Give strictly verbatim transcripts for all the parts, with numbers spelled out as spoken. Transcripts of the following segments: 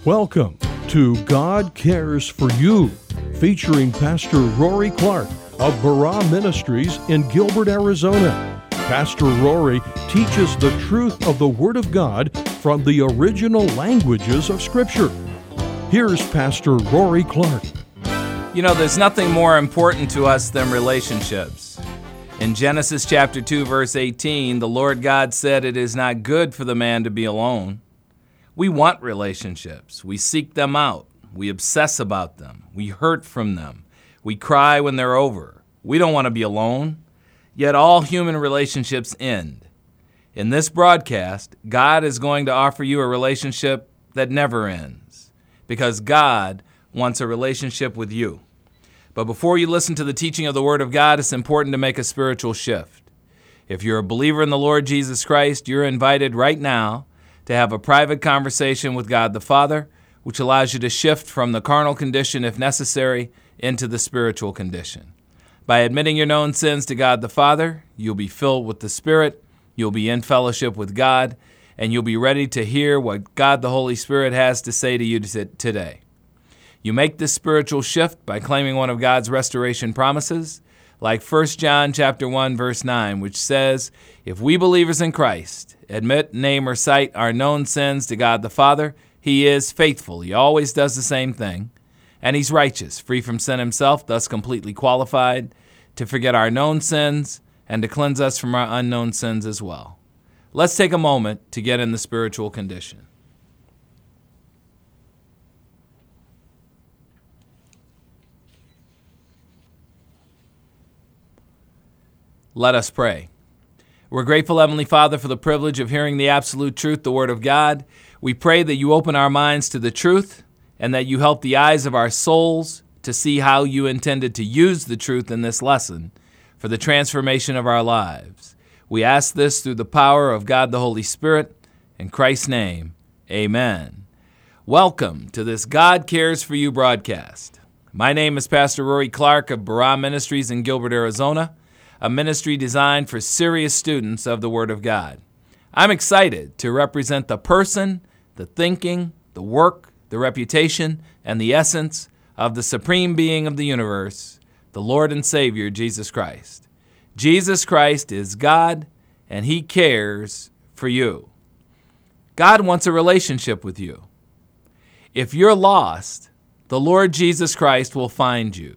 Welcome to God Cares for You, featuring Pastor Rory Clark of Barah Ministries in Gilbert, Arizona. Pastor Rory teaches the truth of the Word of God from the original languages of Scripture. Here's Pastor Rory Clark. You know, there's nothing more important to us than relationships. In Genesis chapter two, verse eighteen, the Lord God said, "It is not good for the man to be alone." We want relationships. We seek them out. We obsess about them. We hurt from them. We cry when they're over. We don't want to be alone. Yet all human relationships end. In this broadcast, God is going to offer you a relationship that never ends, because God wants a relationship with you. But before you listen to the teaching of the Word of God, it's important to make a spiritual shift. If you're a believer in the Lord Jesus Christ, you're invited right now to have a private conversation with God the Father, which allows you to shift from the carnal condition, if necessary, into the spiritual condition. By admitting your known sins to God the Father, you'll be filled with the Spirit, you'll be in fellowship with God, and you'll be ready to hear what God the Holy Spirit has to say to you today. You make this spiritual shift by claiming one of God's restoration promises, like First John chapter one, verse nine, which says, "If we believers in Christ admit, name, or cite our known sins to God the Father, He is faithful." He always does the same thing. "And He's righteous, free from sin Himself, thus completely qualified to forget our known sins and to cleanse us from our unknown sins as well." Let's take a moment to get in the spiritual condition. Let us pray. We're grateful, Heavenly Father, for the privilege of hearing the absolute truth, the Word of God. We pray that you open our minds to the truth and that you help the eyes of our souls to see how you intended to use the truth in this lesson for the transformation of our lives. We ask this through the power of God the Holy Spirit. In Christ's name, amen. Welcome to this God Cares for You broadcast. My name is Pastor Rory Clark of Barah Ministries in Gilbert, Arizona, a ministry designed for serious students of the Word of God. I'm excited to represent the person, the thinking, the work, the reputation, and the essence of the supreme being of the universe, the Lord and Savior, Jesus Christ. Jesus Christ is God, and He cares for you. God wants a relationship with you. If you're lost, the Lord Jesus Christ will find you.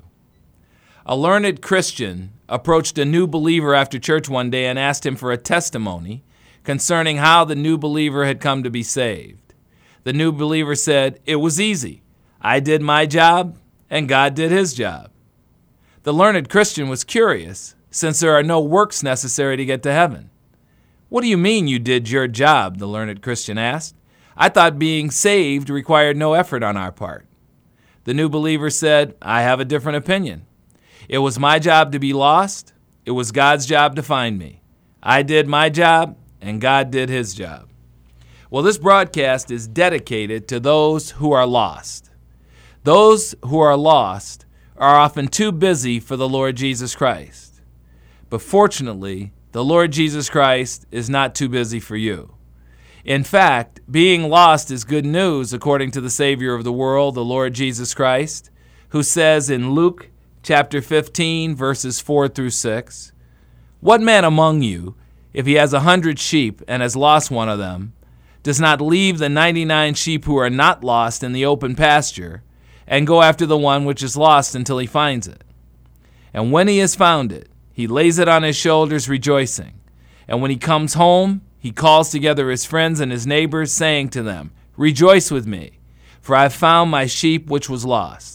A learned Christian approached a new believer after church one day and asked him for a testimony concerning how the new believer had come to be saved. The new believer said, "It was easy. I did my job, and God did His job." The learned Christian was curious, since there are no works necessary to get to heaven. "What do you mean you did your job?" the learned Christian asked. "I thought being saved required no effort on our part." The new believer said, "I have a different opinion. It was my job to be lost. It was God's job to find me. I did my job, and God did His job." Well, this broadcast is dedicated to those who are lost. Those who are lost are often too busy for the Lord Jesus Christ. But fortunately, the Lord Jesus Christ is not too busy for you. In fact, being lost is good news according to the Savior of the world, the Lord Jesus Christ, who says in Luke chapter fifteen, verses four through six, "What man among you, if he has a hundred sheep and has lost one of them, does not leave the ninety-nine sheep who are not lost in the open pasture and go after the one which is lost until he finds it? And when he has found it, he lays it on his shoulders rejoicing. And when he comes home, he calls together his friends and his neighbors, saying to them, 'Rejoice with me, for I have found my sheep which was lost.'"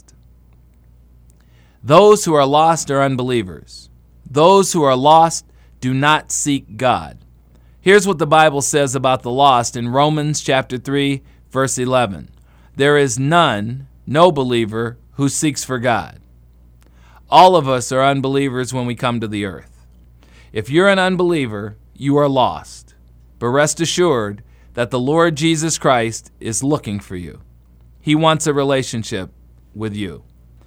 Those who are lost are unbelievers. Those who are lost do not seek God. Here's what the Bible says about the lost in Romans chapter three, verse eleven. "There is none, no believer, who seeks for God." All of us are unbelievers when we come to the earth. If you're an unbeliever, you are lost. But rest assured that the Lord Jesus Christ is looking for you. He wants a relationship with you.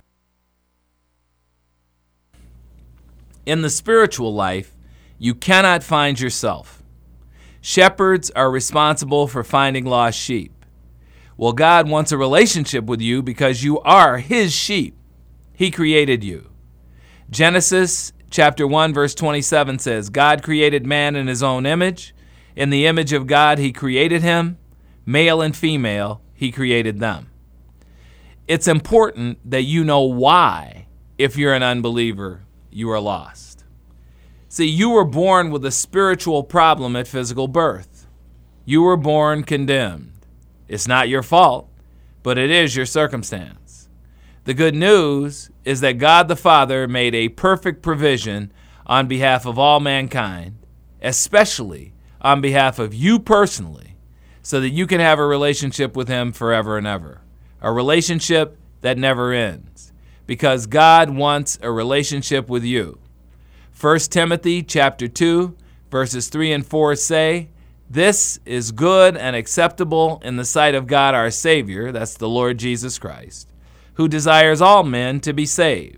In the spiritual life, you cannot find yourself. Shepherds are responsible for finding lost sheep. Well, God wants a relationship with you because you are his sheep. He created you. Genesis chapter one, verse twenty-seven says, God created man in his own image. In the image of God, he created him. Male and female, he created them. It's important that you know why, if you're an unbeliever, you are lost. See, you were born with a spiritual problem at physical birth. You were born condemned. It's not your fault, but it is your circumstance. The good news is that God the Father made a perfect provision on behalf of all mankind, especially on behalf of you personally, so that you can have a relationship with him forever and ever, a relationship that never ends, because God wants a relationship with you. First Timothy chapter two, verses three and four say, this is good and acceptable in the sight of God our Savior, that's the Lord Jesus Christ, who desires all men to be saved.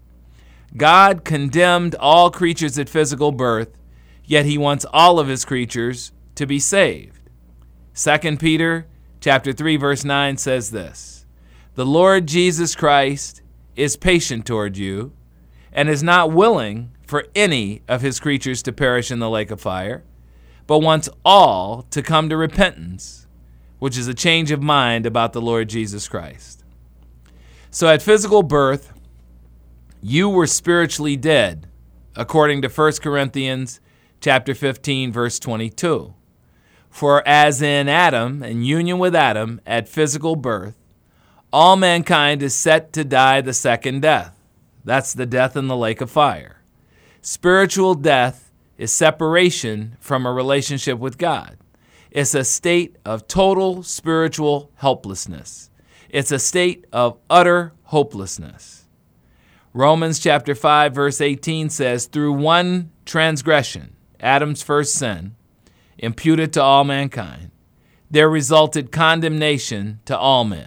God condemned all creatures at physical birth, yet he wants all of his creatures to be saved. Second Peter chapter three, verse nine says this, the Lord Jesus Christ is patient toward you and is not willing for any of his creatures to perish in the lake of fire, but wants all to come to repentance, which is a change of mind about the Lord Jesus Christ. So at physical birth, you were spiritually dead, according to First Corinthians chapter fifteen, verse twenty-two. For as in Adam, in union with Adam, at physical birth, all mankind is set to die the second death. That's the death in the lake of fire. Spiritual death is separation from a relationship with God. It's a state of total spiritual helplessness. It's a state of utter hopelessness. Romans chapter five, verse eighteen says, through one transgression, Adam's first sin, imputed to all mankind, there resulted condemnation to all men.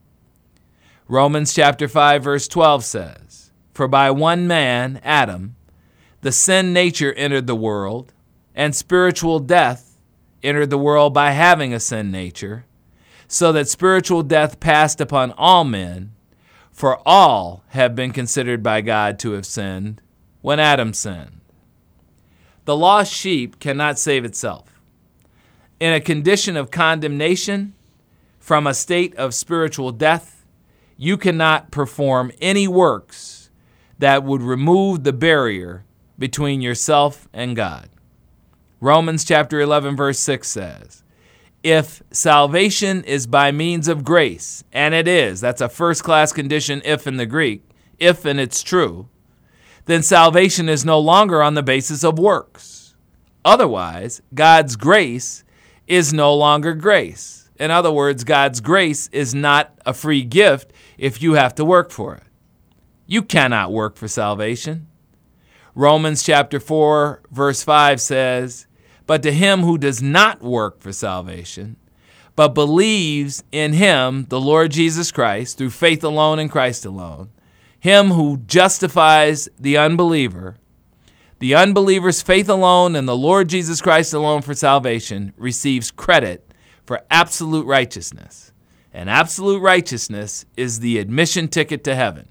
Romans chapter five, verse twelve says, for by one man, Adam, the sin nature entered the world, and spiritual death entered the world by having a sin nature, so that spiritual death passed upon all men, for all have been considered by God to have sinned when Adam sinned. The lost sheep cannot save itself. In a condition of condemnation, from a state of spiritual death, you cannot perform any works that would remove the barrier between yourself and God. Romans chapter eleven, verse six says, if salvation is by means of grace, and it is, that's a first-class condition if in the Greek, if and it's true, then salvation is no longer on the basis of works. Otherwise, God's grace is no longer grace. In other words, God's grace is not a free gift if you have to work for it. You cannot work for salvation. Romans chapter four, verse five says, but to him who does not work for salvation, but believes in him, the Lord Jesus Christ, through faith alone in Christ alone, him who justifies the unbeliever, the unbeliever's faith alone in the Lord Jesus Christ alone for salvation receives credit for absolute righteousness. And absolute righteousness is the admission ticket to heaven.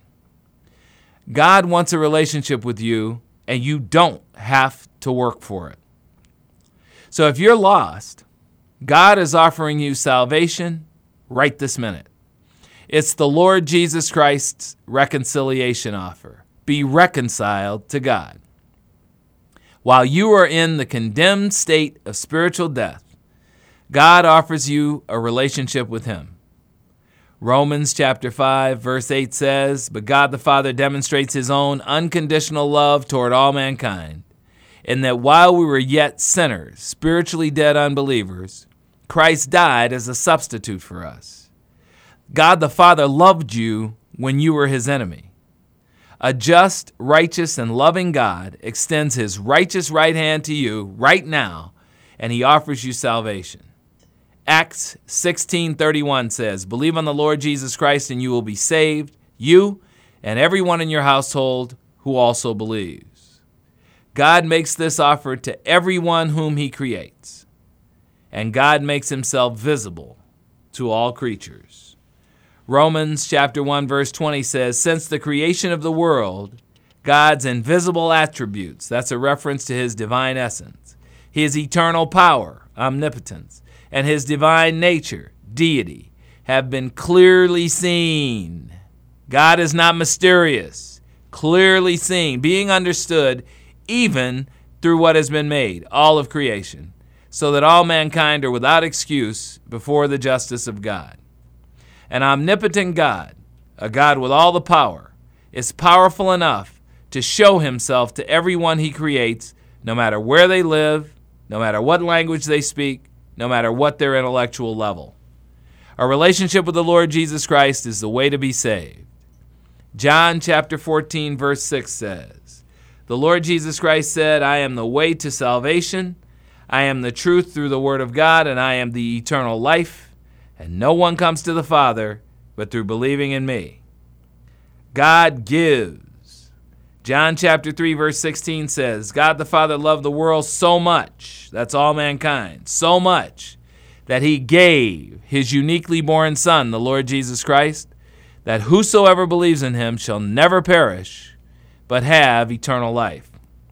God wants a relationship with you, and you don't have to work for it. So if you're lost, God is offering you salvation right this minute. It's the Lord Jesus Christ's reconciliation offer. Be reconciled to God. While you are in the condemned state of spiritual death, God offers you a relationship with him. Romans chapter five, verse eight says, but God the Father demonstrates his own unconditional love toward all mankind, in that while we were yet sinners, spiritually dead unbelievers, Christ died as a substitute for us. God the Father loved you when you were his enemy. A just, righteous, and loving God extends his righteous right hand to you right now, and he offers you salvation. Acts sixteen thirty-one says, believe on the Lord Jesus Christ and you will be saved, you and everyone in your household who also believes. God makes this offer to everyone whom he creates, and God makes himself visible to all creatures. Romans chapter one verse twenty says, since the creation of the world, God's invisible attributes, that's a reference to his divine essence, his eternal power, omnipotence, and his divine nature, deity, have been clearly seen. God is not mysterious, clearly seen, being understood even through what has been made, all of creation, so that all mankind are without excuse before the justice of God. An omnipotent God, a God with all the power, is powerful enough to show himself to everyone he creates, no matter where they live, no matter what language they speak, no matter what their intellectual level. A relationship with the Lord Jesus Christ is the way to be saved. John chapter fourteen verse six says, the Lord Jesus Christ said, I am the way to salvation, I am the truth through the word of God, and I am the eternal life, and no one comes to the Father but through believing in me. God gives. John chapter three verse sixteen says, God the Father loved the world so much, that's all mankind, so much, that he gave his uniquely born Son, the Lord Jesus Christ, that whosoever believes in him shall never perish, but have eternal life.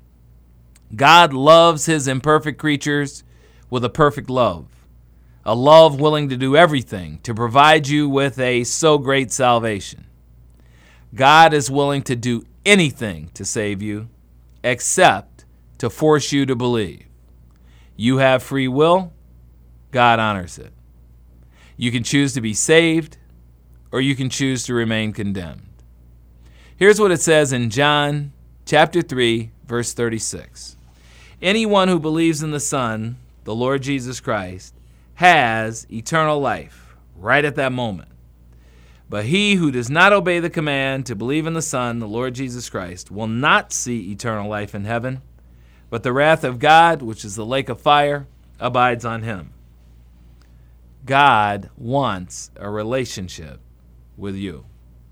God loves his imperfect creatures with a perfect love, a love willing to do everything to provide you with a so great salvation. God is willing to do anything to save you, except to force you to believe. You have free will, God honors it. You can choose to be saved, or you can choose to remain condemned. Here's what it says in John chapter three, verse thirty-six. Anyone who believes in the Son, the Lord Jesus Christ, has eternal life right at that moment. But he who does not obey the command to believe in the Son, the Lord Jesus Christ, will not see eternal life in heaven, but the wrath of God, which is the lake of fire, abides on him. God wants a relationship with you.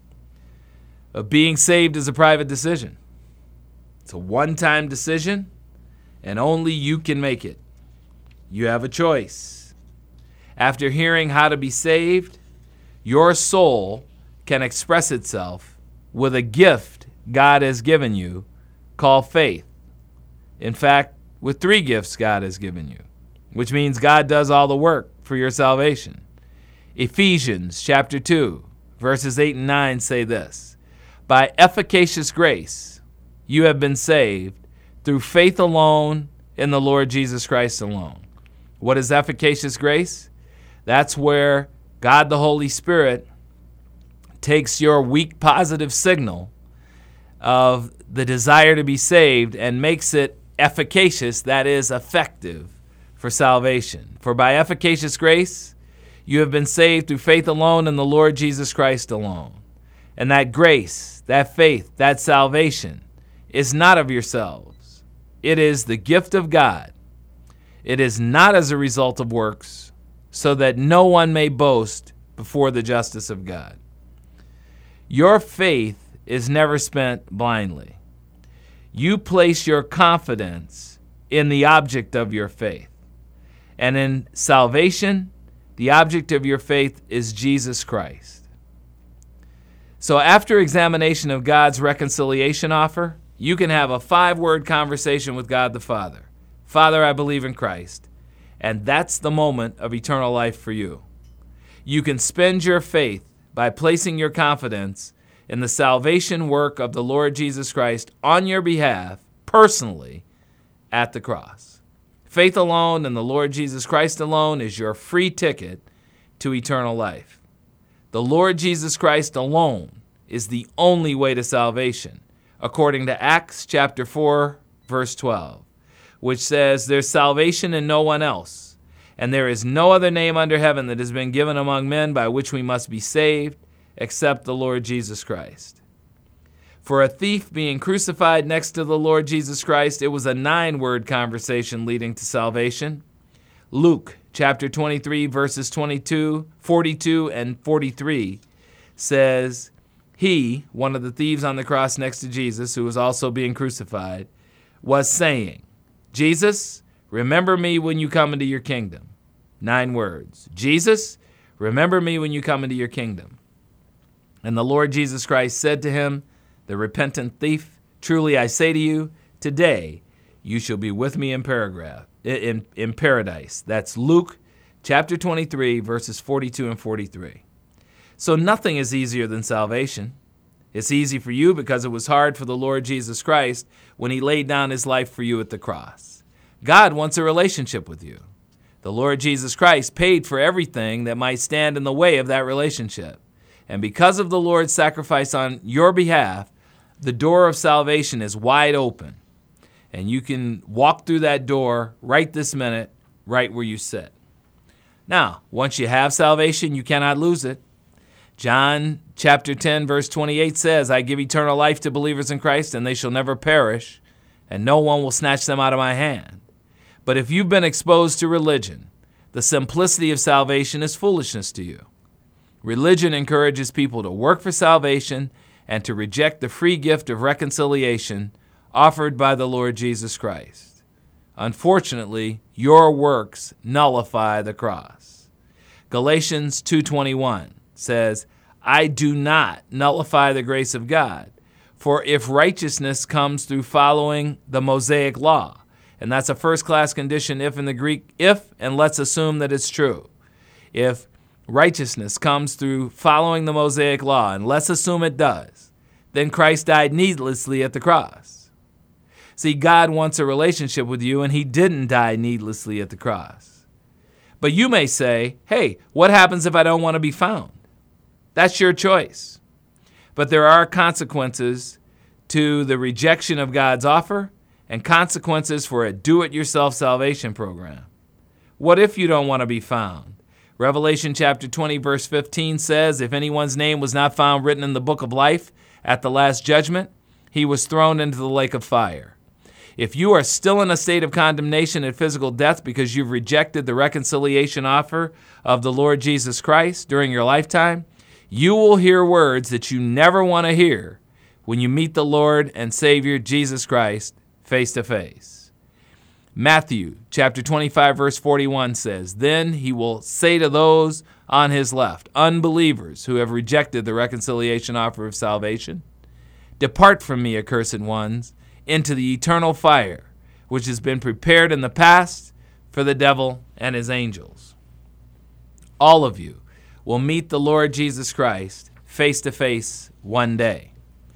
Uh, being saved is a private decision. It's a one-time decision, and only you can make it. You have a choice. After hearing how to be saved, your soul can express itself with a gift God has given you called faith. In fact, with three gifts God has given you, which means God does all the work for your salvation. Ephesians chapter two, verses eight and nine say this, by efficacious grace you have been saved through faith alone in the Lord Jesus Christ alone. What is efficacious grace? That's where God the Holy Spirit takes your weak positive signal of the desire to be saved and makes it efficacious, that is, effective for salvation. For by efficacious grace, you have been saved through faith alone in the Lord Jesus Christ alone. And that grace, that faith, that salvation is not of yourselves. It is the gift of God. It is not as a result of works, so that no one may boast before the justice of God. Your faith is never spent blindly. You place your confidence in the object of your faith. And in salvation, the object of your faith is Jesus Christ. So after examination of God's reconciliation offer, you can have a five-word conversation with God the Father. Father, I believe in Christ. And that's the moment of eternal life for you. You can spend your faith by placing your confidence in the salvation work of the Lord Jesus Christ on your behalf, personally, at the cross. Faith alone in the Lord Jesus Christ alone is your free ticket to eternal life. The Lord Jesus Christ alone is the only way to salvation, according to Acts chapter four, verse twelve, which says, there's salvation in no one else, and there is no other name under heaven that has been given among men by which we must be saved, except the Lord Jesus Christ. For a thief being crucified next to the Lord Jesus Christ, it was a nine-word conversation leading to salvation. Luke chapter twenty-three, verses twenty-two, forty-two, and forty-three says, he, one of the thieves on the cross next to Jesus, who was also being crucified, was saying, Jesus, remember me when you come into your kingdom. Nine words. Jesus, Remember me when you come into your kingdom." And the Lord Jesus Christ said to him, the repentant thief, "Truly I say to you, today you shall be with me in, paragraph, in, in paradise." That's Luke chapter twenty-three, verses forty-two and forty-three. So nothing is easier than salvation. It's easy for you because it was hard for the Lord Jesus Christ when he laid down his life for you at the cross. God wants a relationship with you. The Lord Jesus Christ paid for everything that might stand in the way of that relationship. And because of the Lord's sacrifice on your behalf, the door of salvation is wide open. And you can walk through that door right this minute, right where you sit. Now, once you have salvation, you cannot lose it. John chapter ten, verse twenty-eight says, "I give eternal life to believers in Christ, and they shall never perish, and no one will snatch them out of my hand." But if you've been exposed to religion, the simplicity of salvation is foolishness to you. Religion encourages people to work for salvation and to reject the free gift of reconciliation offered by the Lord Jesus Christ. Unfortunately, your works nullify the cross. Galatians two twenty-one says, "I do not nullify the grace of God, for if righteousness comes through following the Mosaic law," and that's a first-class condition if in the Greek, if, and let's assume that it's true. If righteousness comes through following the Mosaic law, and let's assume it does, then Christ died needlessly at the cross. See, God wants a relationship with you, and he didn't die needlessly at the cross. But you may say, "Hey, what happens if I don't want to be found?" That's your choice. But there are consequences to the rejection of God's offer and consequences for a do-it-yourself salvation program. What if you don't want to be found? Revelation chapter twenty, verse fifteen says, "If anyone's name was not found written in the book of life at the last judgment, he was thrown into the lake of fire." If you are still in a state of condemnation and physical death because you've rejected the reconciliation offer of the Lord Jesus Christ during your lifetime, you will hear words that you never want to hear when you meet the Lord and Savior Jesus Christ face to face. Matthew chapter twenty-five, verse forty-one says, "Then he will say to those on his left, unbelievers who have rejected the reconciliation offer of salvation, 'Depart from me, accursed ones, into the eternal fire, which has been prepared in the past for the devil and his angels.'" All of you will meet the Lord Jesus Christ face to face one day.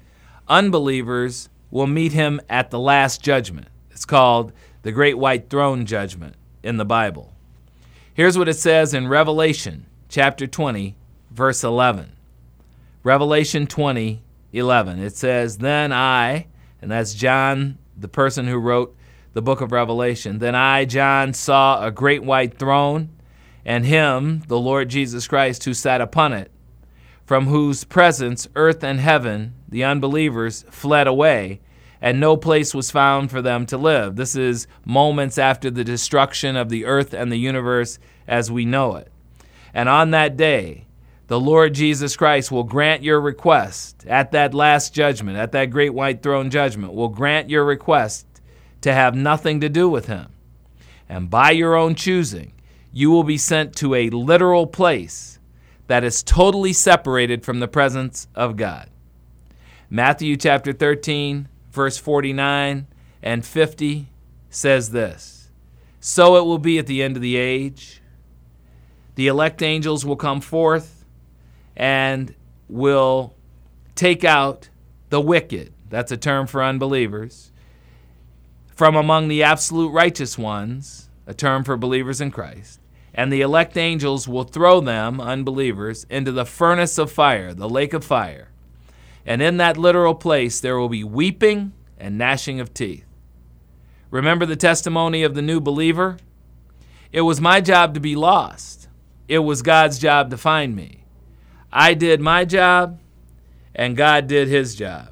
Unbelievers will meet him at the last judgment. It's called the Great White Throne Judgment in the Bible. Here's what it says in Revelation chapter twenty, verse eleven. Revelation twenty, eleven. It says, "Then I," and that's John, the person who wrote the book of Revelation, "Then I, John, saw a great white throne, and him, the Lord Jesus Christ, who sat upon it, from whose presence earth and heaven, the unbelievers, fled away, and no place was found for them to live." This is moments after the destruction of the earth and the universe as we know it. "And on that day, the Lord Jesus Christ will grant your request at that last judgment, at that great white throne judgment, will grant your request to have nothing to do with him. And by your own choosing, you will be sent to a literal place that is totally separated from the presence of God." Matthew chapter thirteen, verse forty-nine and fifty says this, "So it will be at the end of the age. The elect angels will come forth and will take out the wicked," that's a term for unbelievers, "from among the absolute righteous ones," a term for believers in Christ, "and the elect angels will throw them," unbelievers, "into the furnace of fire," the lake of fire. "And in that literal place there will be weeping and gnashing of teeth." Remember the testimony of the new believer? "It was my job to be lost. It was God's job to find me. I did my job, and God did his job."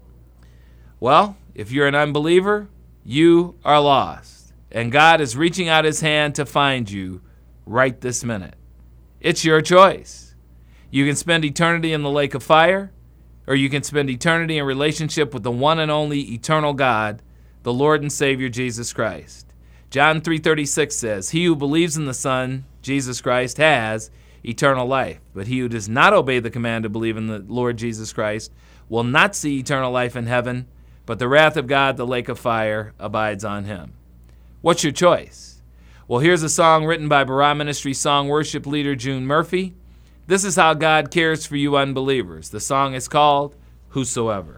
Well, if you're an unbeliever, you are lost, and God is reaching out his hand to find you right this minute. It's your choice. You can spend eternity in the lake of fire, or you can spend eternity in relationship with the one and only eternal God, the Lord and Savior Jesus Christ. John three thirty-six says, "He who believes in the Son, Jesus Christ, has eternal life. But he who does not obey the command to believe in the Lord Jesus Christ will not see eternal life in heaven, but the wrath of God, the lake of fire, abides on him. What's your choice? Well, here's a song written by Barah Ministry song worship leader June Murphy. This is how God cares for you unbelievers. The song is called Whosoever.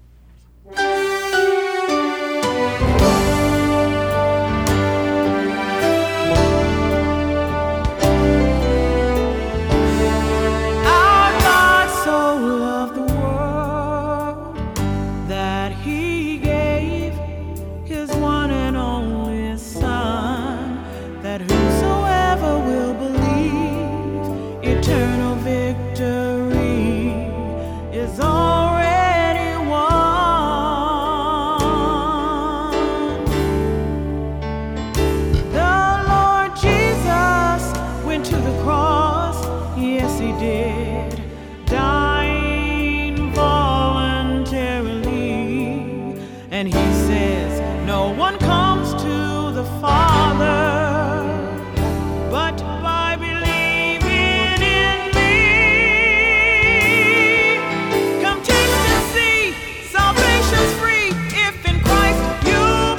And he says, no one comes to the Father but by believing in me. Come taste and see, salvation's free if in Christ you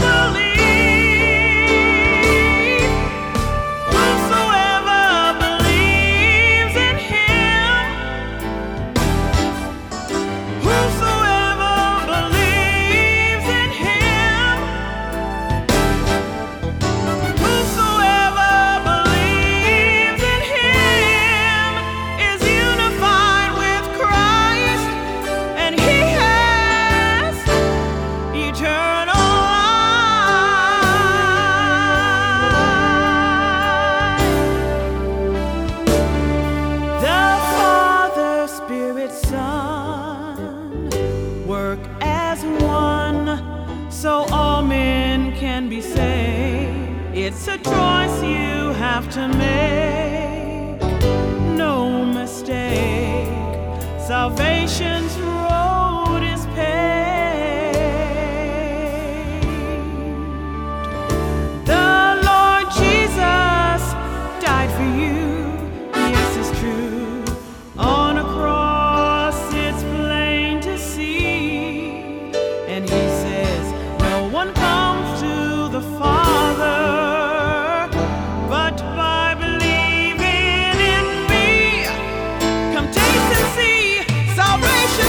believe. Whosoever believes in him, whosoever so all men can be saved. It's a choice you have to make, no mistake. Salvation's road is paved. The Lord Jesus died for you, yes, it's true. On a cross it's plain to see, and he says no one comes to the Father but by believing in me. Come taste and see, salvation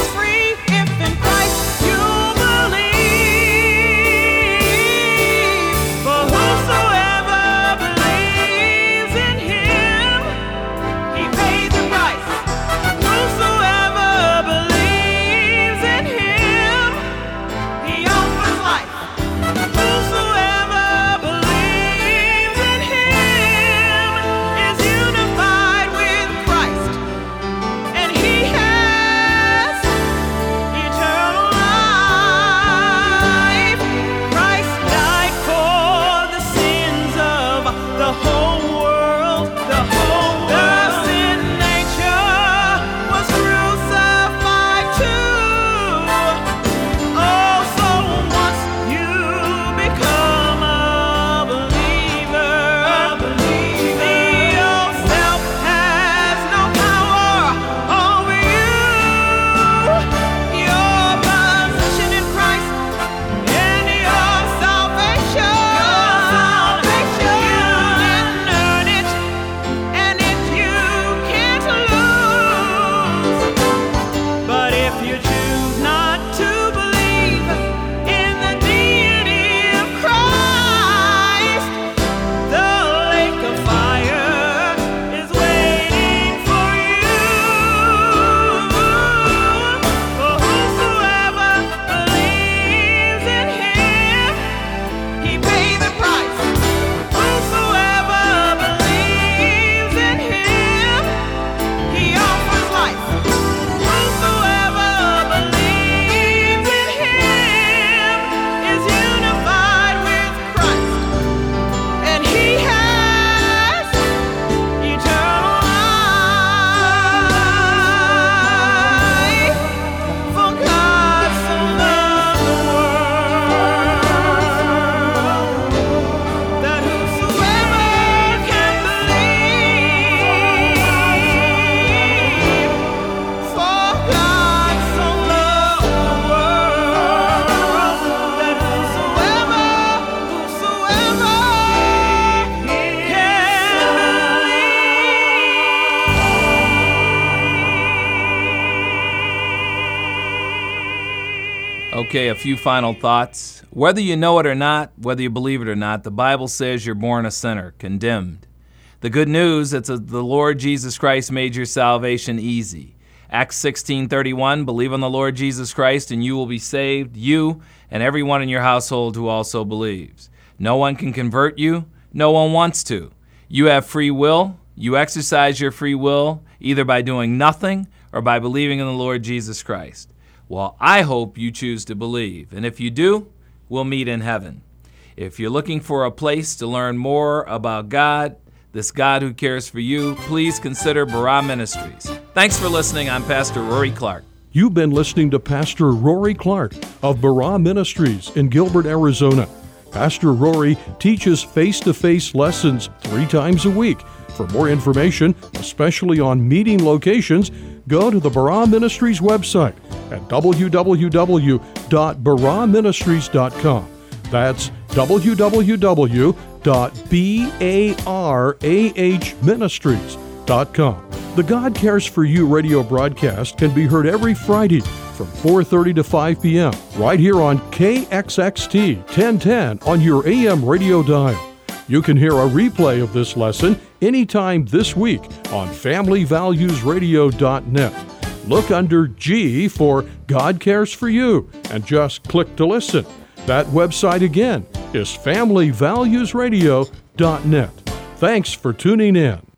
Okay, a few final thoughts. Whether you know it or not, whether you believe it or not, the Bible says you're born a sinner, condemned. The good news is that the Lord Jesus Christ made your salvation easy. Acts sixteen thirty-one, believe on the Lord Jesus Christ and you will be saved, you and everyone in your household who also believes. No one can convert you. No one wants to. You have free will. You exercise your free will either by doing nothing or by believing in the Lord Jesus Christ. Well, I hope you choose to believe, and if you do, we'll meet in heaven. If you're looking for a place to learn more about God, this God who cares for you, please consider Barah Ministries. Thanks for listening. I'm Pastor Rory Clark. You've been listening to Pastor Rory Clark of Barah Ministries in Gilbert, Arizona. Pastor Rory teaches face-to-face lessons three times a week. For more information, especially on meeting locations, go to the Barah Ministries website at w w w dot barah ministries dot com. That's w w w dot barah ministries dot com. The God Cares for You radio broadcast can be heard every Friday from four thirty to five p.m. right here on K X X T ten ten on your A M radio dial. You can hear a replay of this lesson anytime this week on family values radio dot net. Look under G for God Cares for You and just click to listen. That website again is family values radio dot net. Thanks for tuning in.